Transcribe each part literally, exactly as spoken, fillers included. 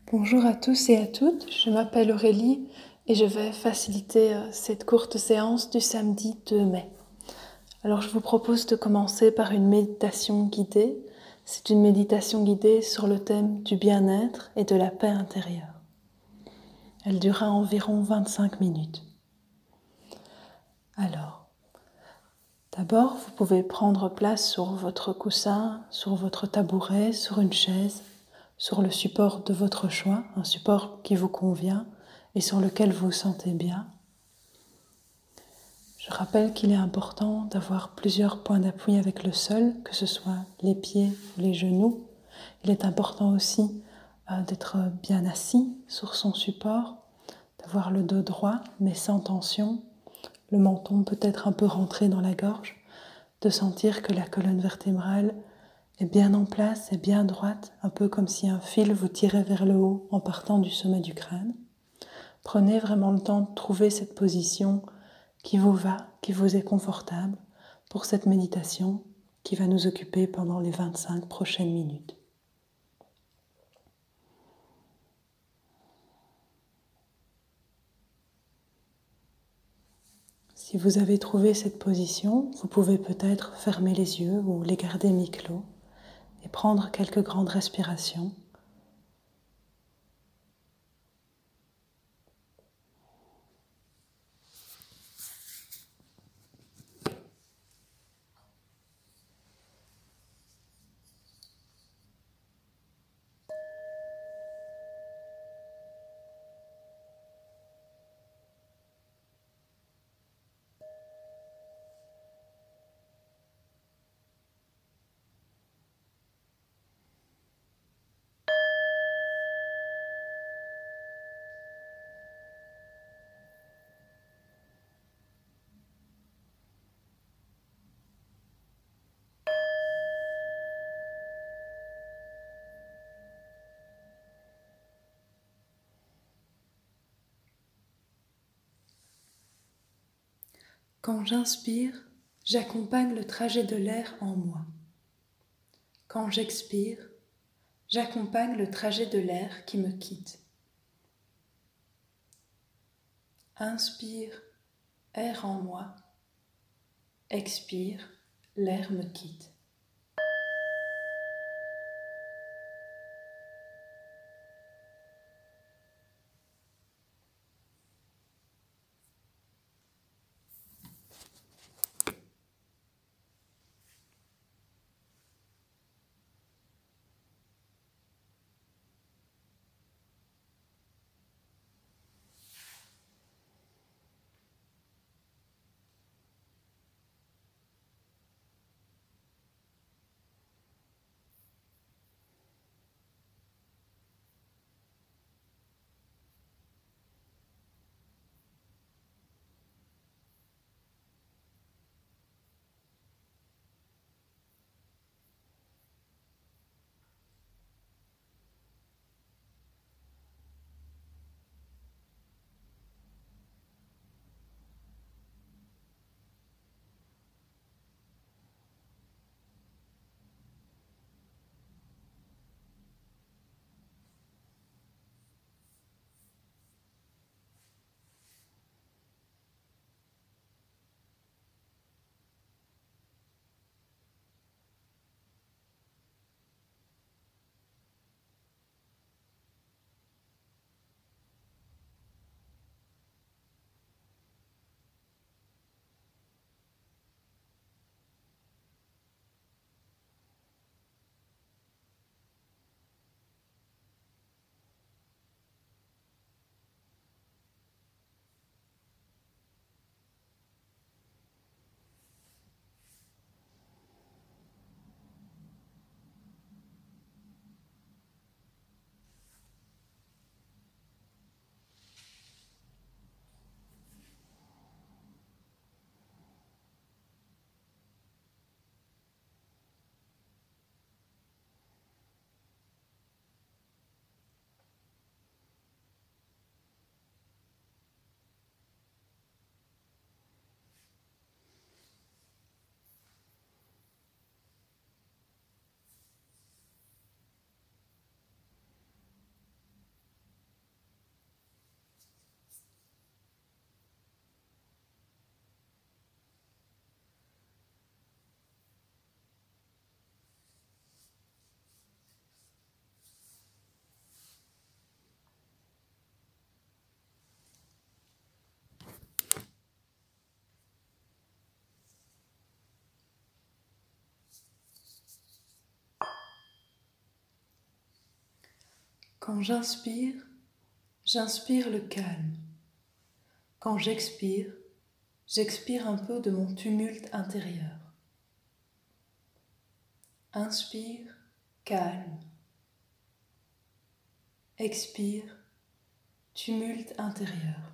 Bonjour à tous et à toutes, je m'appelle Aurélie et je vais faciliter cette courte séance du samedi deux mai. Alors je vous propose de commencer par une méditation guidée. C'est une méditation guidée sur le thème du bien-être et de la paix intérieure. Elle durera environ vingt-cinq minutes. Alors, d'abord vous pouvez prendre place sur votre coussin, sur votre tabouret, sur une chaise, sur le support de votre choix, un support qui vous convient et sur lequel vous vous sentez bien. Je rappelle qu'il est important d'avoir plusieurs points d'appui avec le sol, que ce soit les pieds ou les genoux. Il est important aussi euh, d'être bien assis sur son support, d'avoir le dos droit mais sans tension, le menton peut être un peu rentré dans la gorge, de sentir que la colonne vertébrale est bien en place et bien droite, un peu comme si un fil vous tirait vers le haut en partant du sommet du crâne. Prenez vraiment le temps de trouver cette position qui vous va, qui vous est confortable pour cette méditation qui va nous occuper pendant les vingt-cinq prochaines minutes. Si vous avez trouvé cette position, vous pouvez peut-être fermer les yeux ou les garder mi-clos et prendre quelques grandes respirations. Quand j'inspire, j'accompagne le trajet de l'air en moi. Quand j'expire, j'accompagne le trajet de l'air qui me quitte. Inspire, air en moi. Expire, l'air me quitte. Quand j'inspire, j'inspire le calme. Quand j'expire, j'expire un peu de mon tumulte intérieur. Inspire, calme. Expire, tumulte intérieur.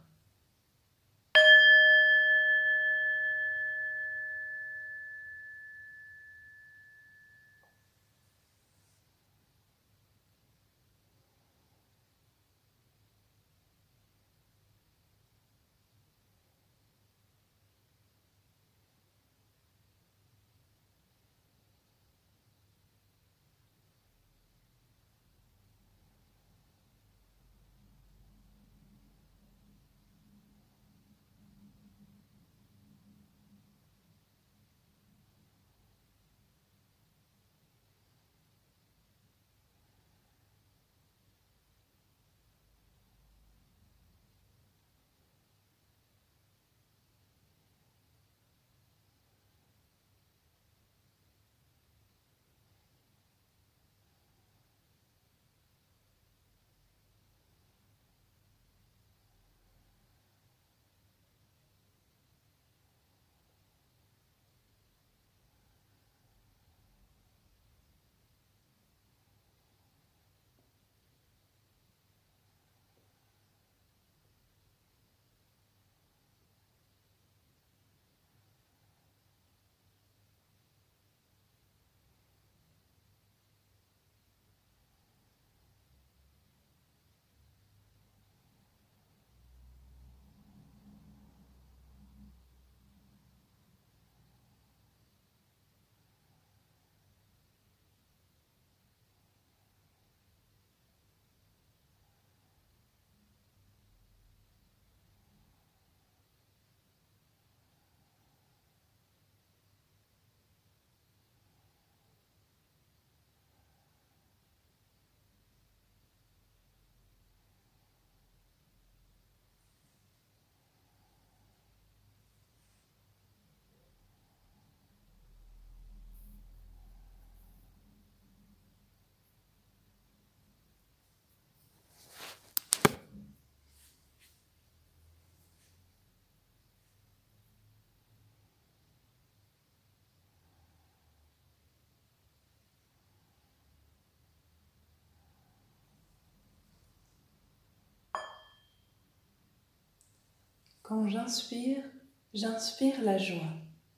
Quand j'inspire, j'inspire la joie.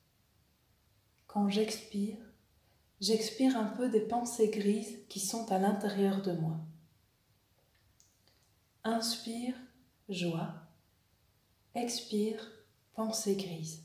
Quand j'expire, j'expire un peu des pensées grises qui sont à l'intérieur de moi. Inspire, joie. Expire, pensées grises.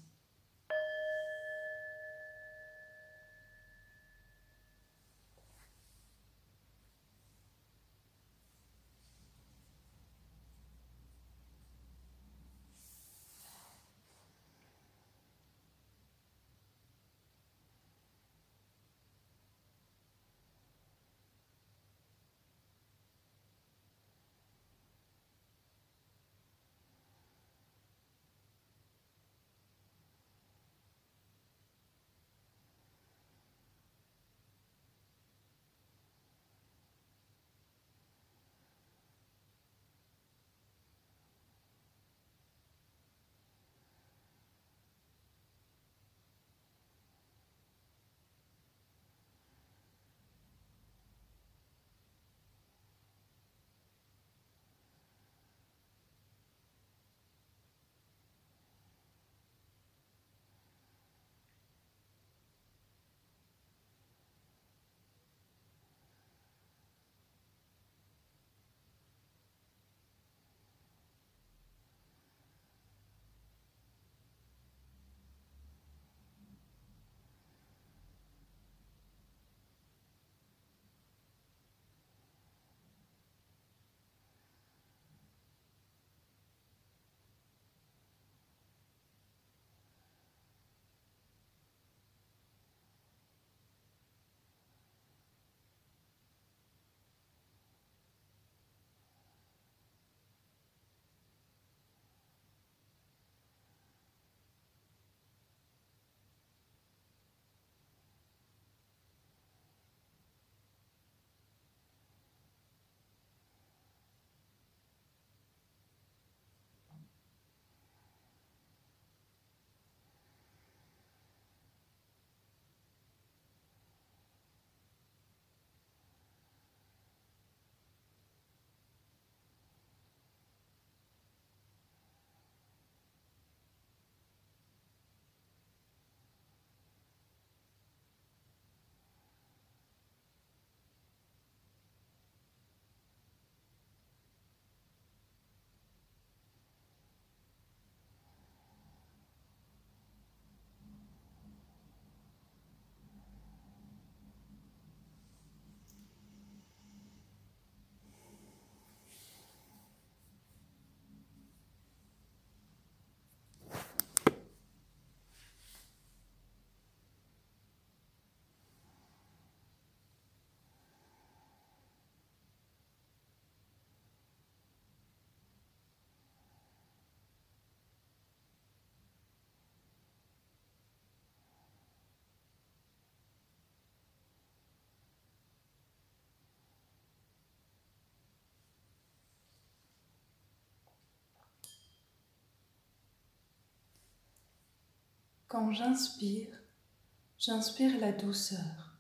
Quand j'inspire, j'inspire la douceur.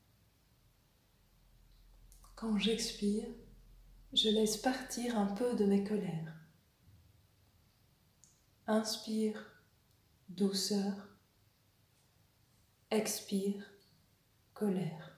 Quand j'expire, je laisse partir un peu de mes colères. Inspire, douceur. Expire, colère.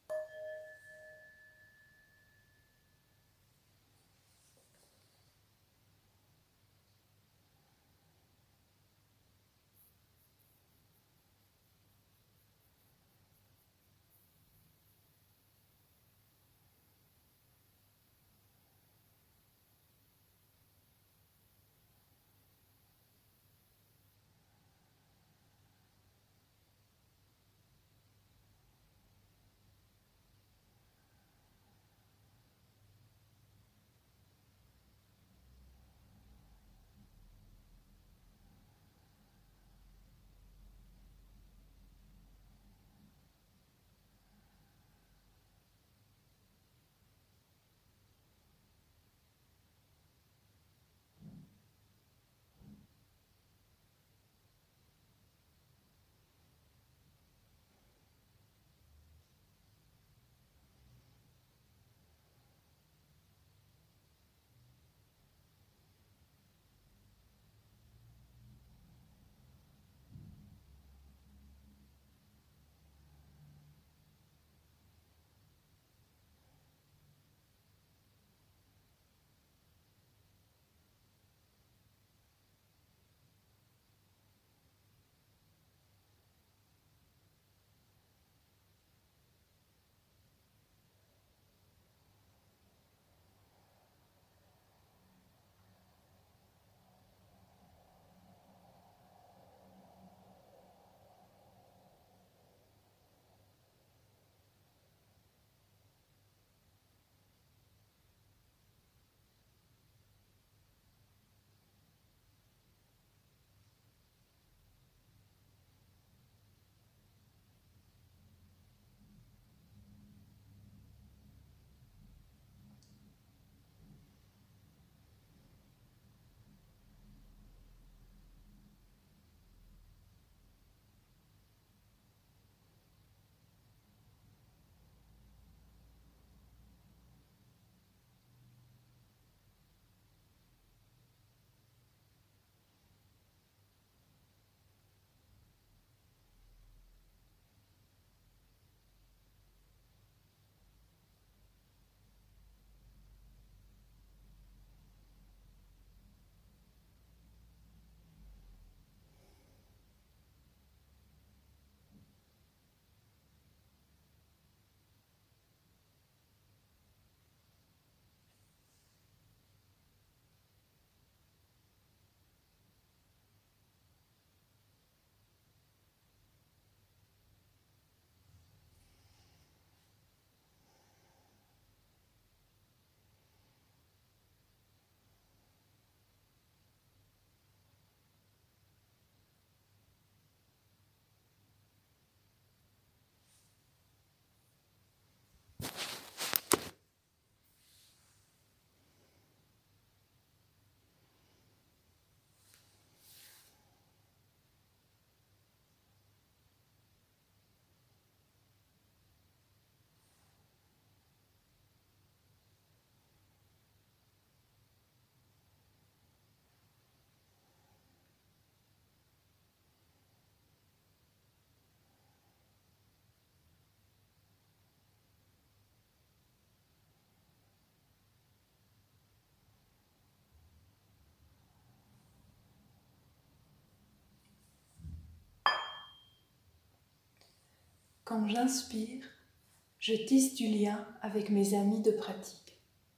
Quand j'inspire, je tisse du lien avec mes amis de pratique.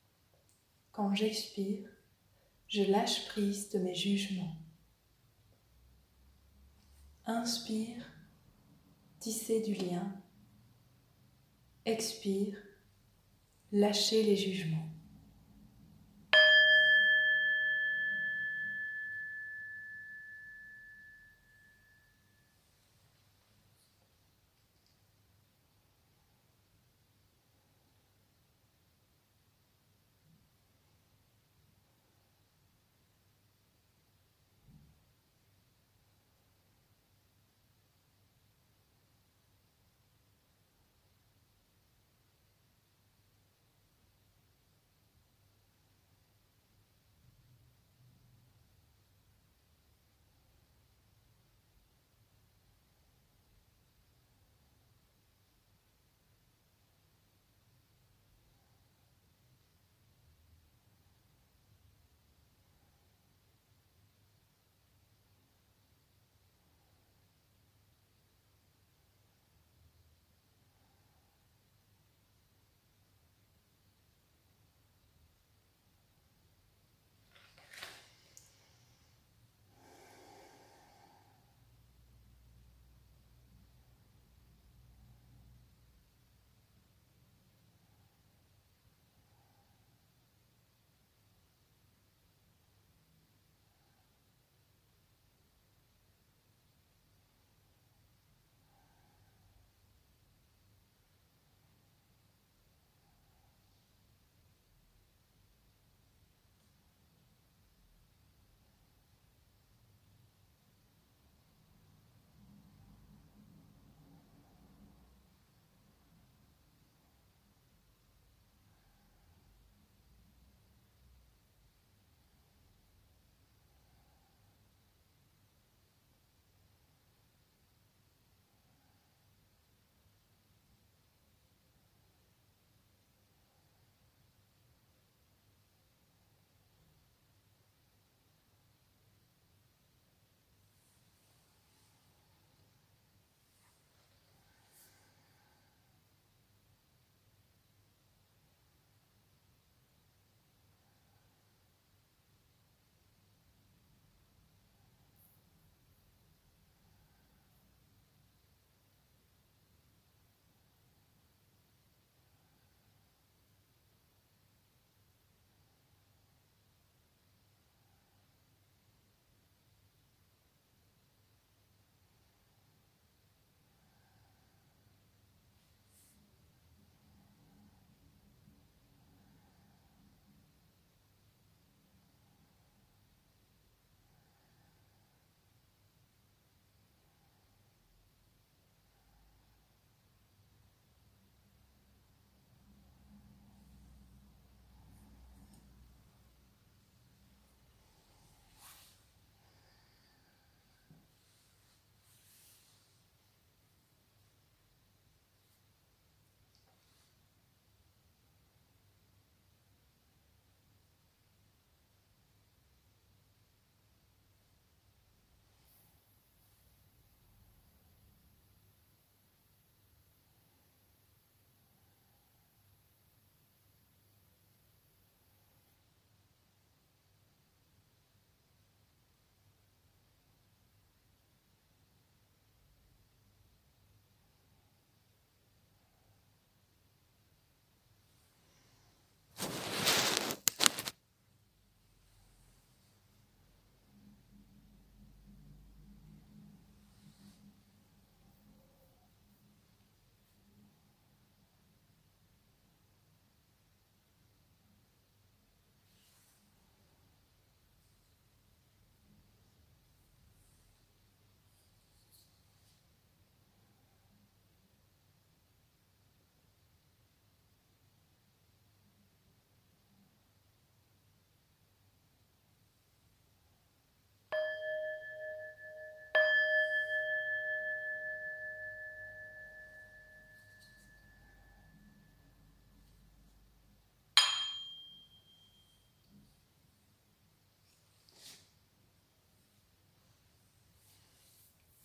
Quand j'expire, je lâche prise de mes jugements. Inspire, tisser du lien. Expire, lâcher les jugements.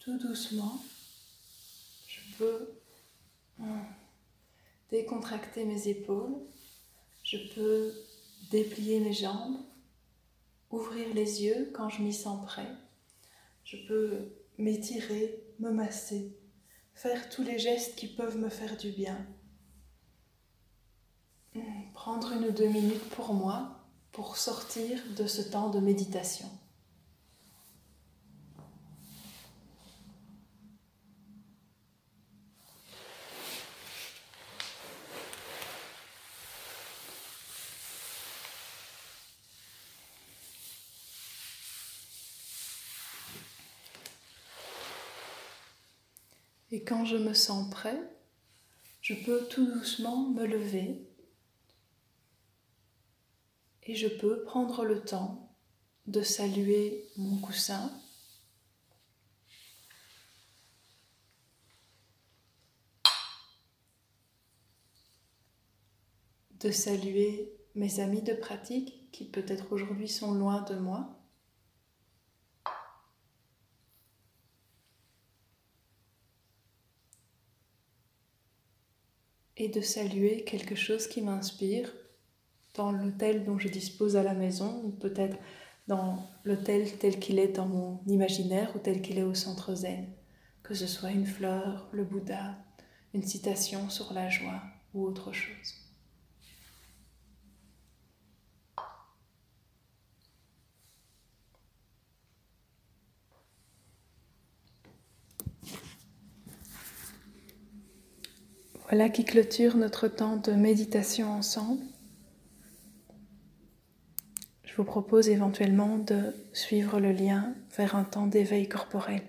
tout doucement, je peux hum, décontracter mes épaules, je peux déplier mes jambes, ouvrir les yeux quand je m'y sens prêt. Je peux m'étirer, me masser, faire tous les gestes qui peuvent me faire du bien. Prendre une ou deux minutes pour moi, pour sortir de ce temps de méditation. Et quand je me sens prêt, je peux tout doucement me lever et je peux prendre le temps de saluer mon coussin, de saluer mes amis de pratique qui peut-être aujourd'hui sont loin de moi, et de saluer quelque chose qui m'inspire dans l'hôtel dont je dispose à la maison, ou peut-être dans l'hôtel tel qu'il est dans mon imaginaire ou tel qu'il est au centre zen, que ce soit une fleur, le Bouddha, une citation sur la joie ou autre chose. Voilà qui clôture notre temps de méditation ensemble. Je vous propose éventuellement de suivre le lien vers un temps d'éveil corporel.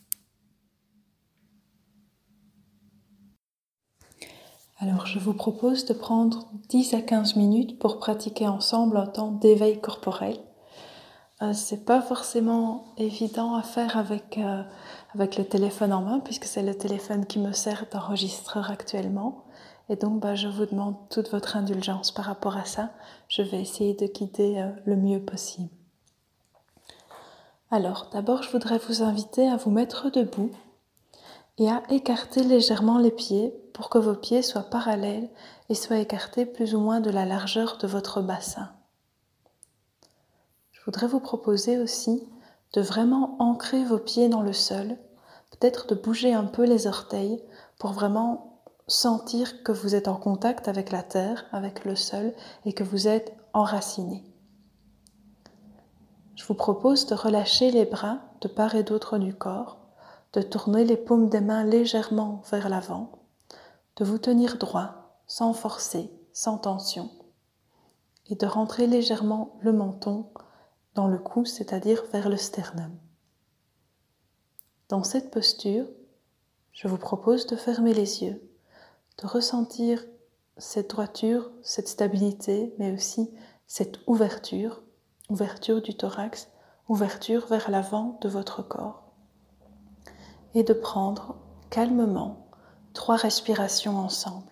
Alors je vous propose de prendre dix à quinze minutes pour pratiquer ensemble un temps d'éveil corporel. Euh, c'est pas forcément évident à faire avec, euh, avec le téléphone en main, puisque c'est le téléphone qui me sert d'enregistreur actuellement. Et donc bah, je vous demande toute votre indulgence par rapport à ça. Je vais essayer de guider euh, le mieux possible. Alors d'abord je voudrais vous inviter à vous mettre debout et à écarter légèrement les pieds pour que vos pieds soient parallèles et soient écartés plus ou moins de la largeur de votre bassin. Je voudrais vous proposer aussi de vraiment ancrer vos pieds dans le sol, peut-être de bouger un peu les orteils pour vraiment sentir que vous êtes en contact avec la terre, avec le sol et que vous êtes enraciné. Je vous propose de relâcher les bras de part et d'autre du corps, de tourner les paumes des mains légèrement vers l'avant, de vous tenir droit, sans forcer, sans tension, et de rentrer légèrement le menton dans le cou, c'est-à-dire vers le sternum. Dans cette posture, je vous propose de fermer les yeux, de ressentir cette droiture, cette stabilité, mais aussi cette ouverture, ouverture du thorax, ouverture vers l'avant de votre corps, et de prendre calmement trois respirations ensemble.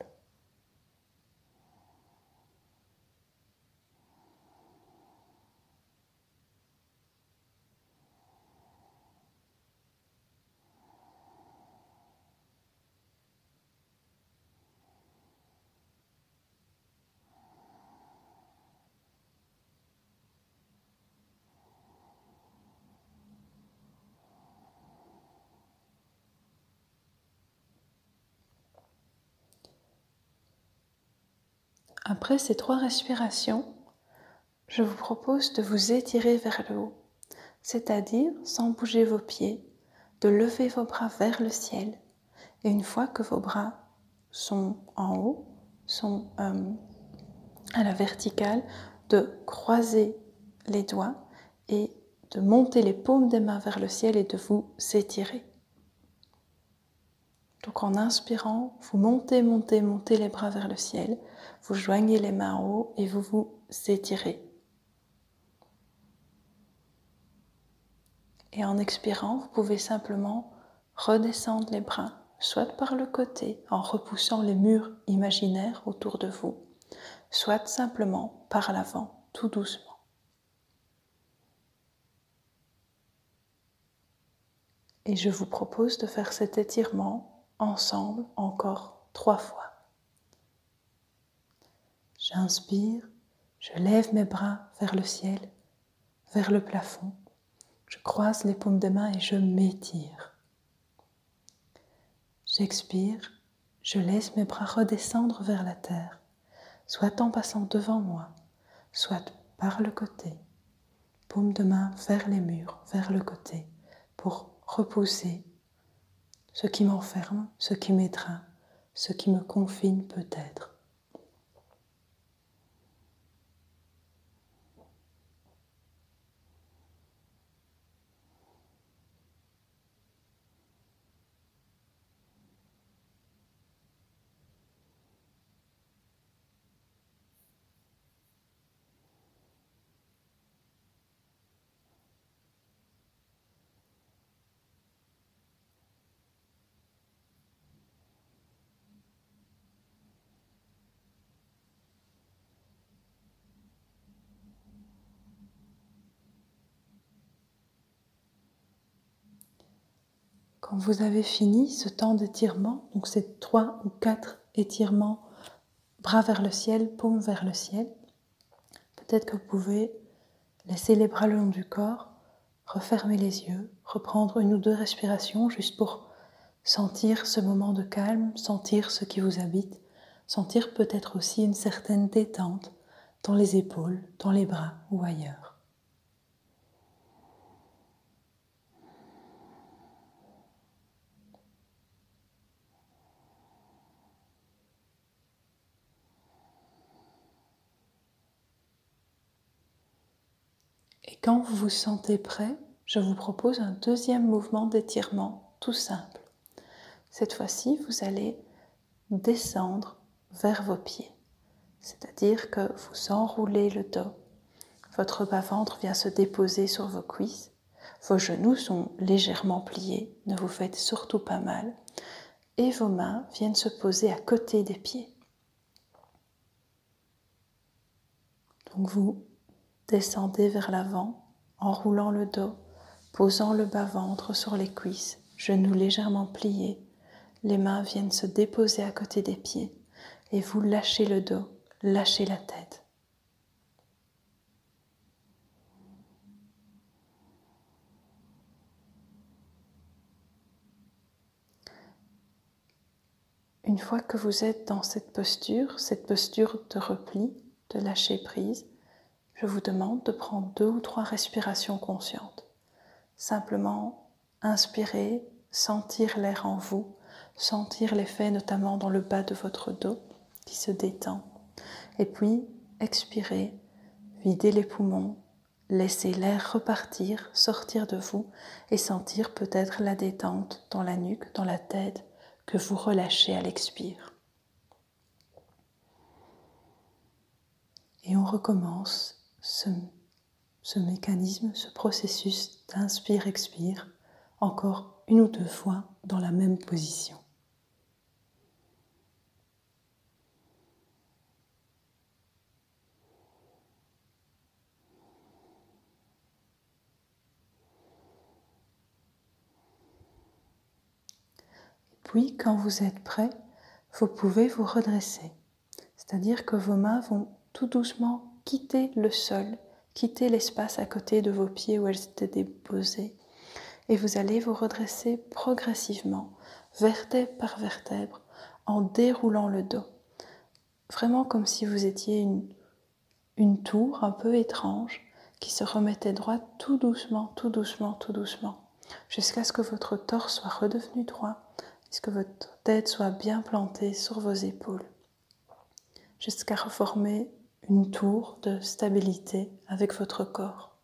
Après ces trois respirations, je vous propose de vous étirer vers le haut, c'est-à-dire, sans bouger vos pieds, de lever vos bras vers le ciel. Et une fois que vos bras sont en haut, sont euh, à la verticale, de croiser les doigts et de monter les paumes des mains vers le ciel et de vous étirer. Donc en inspirant, vous montez, montez, montez les bras vers le ciel, vous joignez les mains en haut et vous vous étirez. Et en expirant, vous pouvez simplement redescendre les bras, soit par le côté, en repoussant les murs imaginaires autour de vous, soit simplement par l'avant, tout doucement. Et je vous propose de faire cet étirement ensemble encore trois fois. J'inspire, je lève mes bras vers le ciel, vers le plafond. Je croise les paumes des mains et je m'étire. J'expire, je laisse mes bras redescendre vers la terre, soit en passant devant moi, soit par le côté. Paumes de main vers les murs, vers le côté, pour repousser ce qui m'enferme, ce qui m'étreint, ce qui me confine peut-être. Quand vous avez fini ce temps d'étirement, donc c'est trois ou quatre étirements, bras vers le ciel, paumes vers le ciel, peut-être que vous pouvez laisser les bras le long du corps, refermer les yeux, reprendre une ou deux respirations juste pour sentir ce moment de calme, sentir ce qui vous habite, sentir peut-être aussi une certaine détente dans les épaules, dans les bras ou ailleurs. Et quand vous vous sentez prêt, je vous propose un deuxième mouvement d'étirement tout simple. Cette fois-ci, vous allez descendre vers vos pieds, c'est-à-dire que vous enroulez le dos. Votre bas-ventre vient se déposer sur vos cuisses. Vos genoux sont légèrement pliés, ne vous faites surtout pas mal. Et vos mains viennent se poser à côté des pieds. Donc vous descendez vers l'avant, enroulant le dos, posant le bas-ventre sur les cuisses, genoux légèrement pliés. Les mains viennent se déposer à côté des pieds et vous lâchez le dos, lâchez la tête. Une fois que vous êtes dans cette posture, cette posture de repli, de lâcher prise, je vous demande de prendre deux ou trois respirations conscientes. Simplement inspirer, sentir l'air en vous, sentir l'effet notamment dans le bas de votre dos qui se détend. Et puis expirer, vider les poumons, laisser l'air repartir, sortir de vous et sentir peut-être la détente dans la nuque, dans la tête, que vous relâchez à l'expire. Et on recommence ce, ce mécanisme, ce processus d'inspire-expire, encore une ou deux fois dans la même position. Puis, quand vous êtes prêt, vous pouvez vous redresser. C'est-à-dire que vos mains vont tout doucement quitter le sol, quitter l'espace à côté de vos pieds où elles étaient déposées. Et vous allez vous redresser progressivement, vertèbre par vertèbre, en déroulant le dos. Vraiment comme si vous étiez une, une tour un peu étrange qui se remettait droite tout doucement, tout doucement, tout doucement, jusqu'à ce que votre torse soit redevenu droit, que votre tête soit bien plantée sur vos épaules, jusqu'à reformer une tour de stabilité avec votre corps.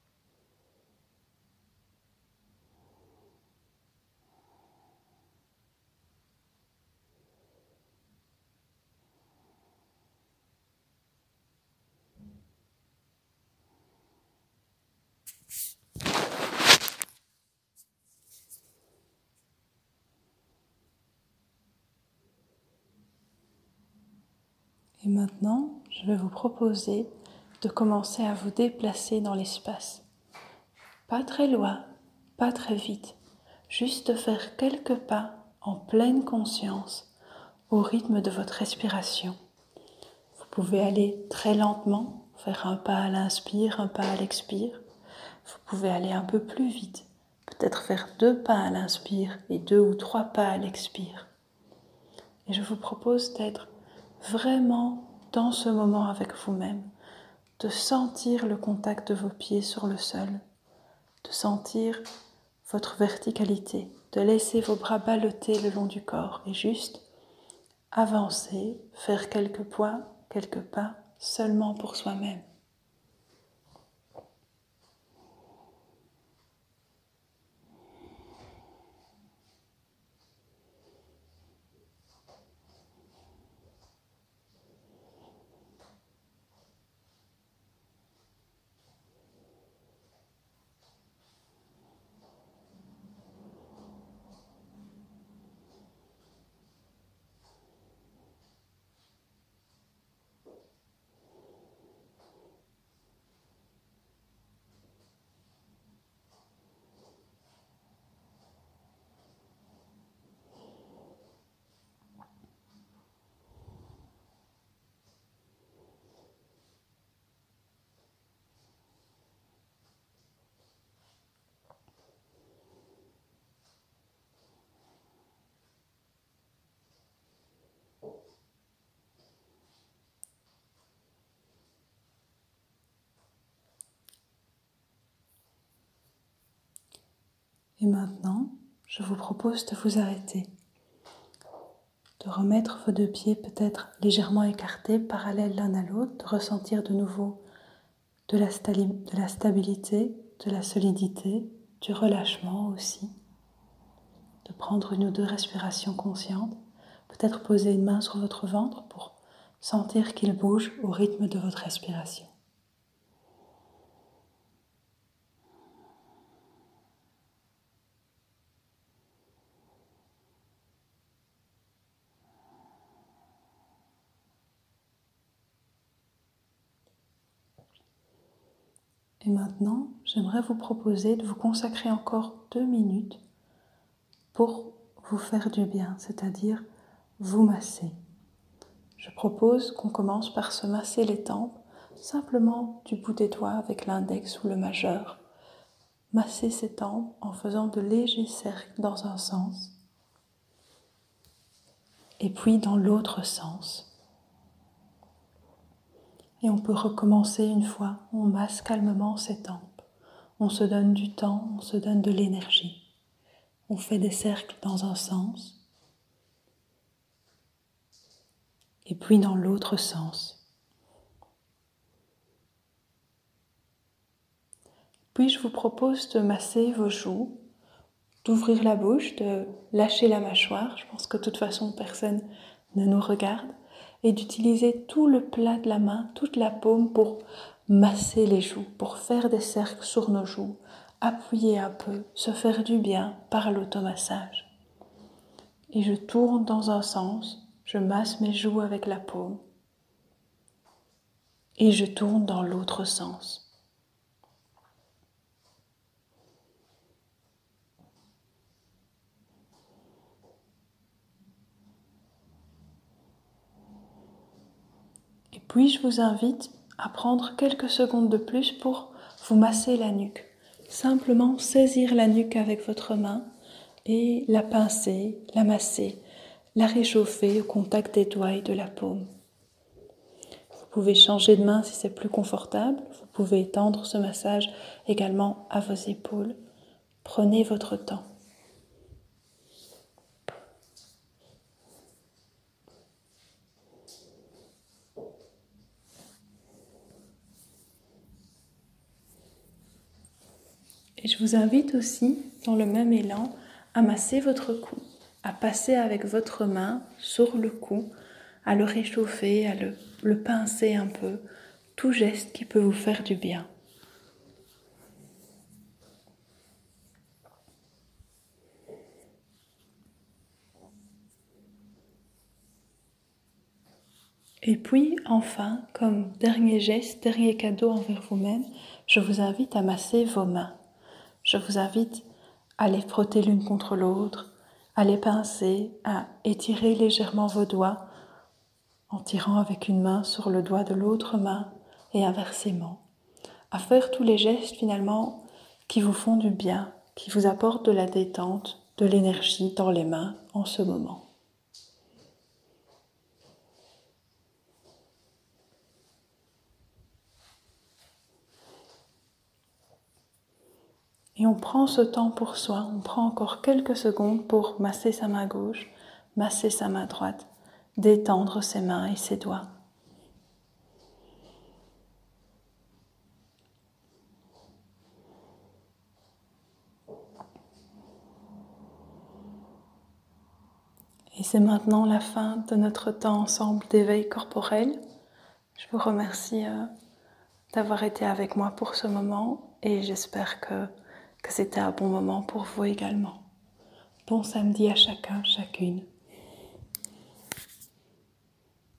Et maintenant, je vais vous proposer de commencer à vous déplacer dans l'espace. Pas très loin, pas très vite, juste faire quelques pas en pleine conscience au rythme de votre respiration. Vous pouvez aller très lentement, faire un pas à l'inspire, un pas à l'expire. Vous pouvez aller un peu plus vite, peut-être faire deux pas à l'inspire et deux ou trois pas à l'expire. Et je vous propose d'être vraiment dans ce moment avec vous-même, de sentir le contact de vos pieds sur le sol, de sentir votre verticalité, de laisser vos bras balloter le long du corps et juste avancer, faire quelques pas, quelques pas seulement pour soi-même. Et maintenant, je vous propose de vous arrêter, de remettre vos deux pieds peut-être légèrement écartés, parallèles l'un à l'autre, de ressentir de nouveau de la, stali- de la stabilité, de la solidité, du relâchement aussi, de prendre une ou deux respirations conscientes, peut-être poser une main sur votre ventre pour sentir qu'il bouge au rythme de votre respiration. Et maintenant, j'aimerais vous proposer de vous consacrer encore deux minutes pour vous faire du bien, c'est-à-dire vous masser. Je propose qu'on commence par se masser les tempes, simplement du bout des doigts avec l'index ou le majeur. Masser ses tempes en faisant de légers cercles dans un sens et puis dans l'autre sens. Et on peut recommencer une fois, on masse calmement ses tempes. On se donne du temps, on se donne de l'énergie. On fait des cercles dans un sens et puis dans l'autre sens. Puis je vous propose de masser vos joues, d'ouvrir la bouche, de lâcher la mâchoire, je pense que de toute façon personne ne nous regarde, et d'utiliser tout le plat de la main, toute la paume pour masser les joues, pour faire des cercles sur nos joues, appuyer un peu, se faire du bien par l'automassage. Et je tourne dans un sens, je masse mes joues avec la paume, et je tourne dans l'autre sens. Et puis je vous invite à prendre quelques secondes de plus pour vous masser la nuque. Simplement saisir la nuque avec votre main et la pincer, la masser, la réchauffer au contact des doigts et de la paume. Vous pouvez changer de main si c'est plus confortable. Vous pouvez étendre ce massage également à vos épaules. Prenez votre temps. Et je vous invite aussi, dans le même élan, à masser votre cou, à passer avec votre main sur le cou, à le réchauffer, à le, le pincer un peu, tout geste qui peut vous faire du bien. Et puis, enfin, comme dernier geste, dernier cadeau envers vous-même, je vous invite à masser vos mains. Je vous invite à les frotter l'une contre l'autre, à les pincer, à étirer légèrement vos doigts en tirant avec une main sur le doigt de l'autre main et inversement. À faire tous les gestes finalement qui vous font du bien, qui vous apportent de la détente, de l'énergie dans les mains en ce moment. Et on prend ce temps pour soi, on prend encore quelques secondes pour masser sa main gauche, masser sa main droite, détendre ses mains et ses doigts. Et c'est maintenant la fin de notre temps ensemble d'éveil corporel. Je vous remercie euh, d'avoir été avec moi pour ce moment et j'espère que, que c'était un bon moment pour vous également. Bon samedi à chacun, chacune.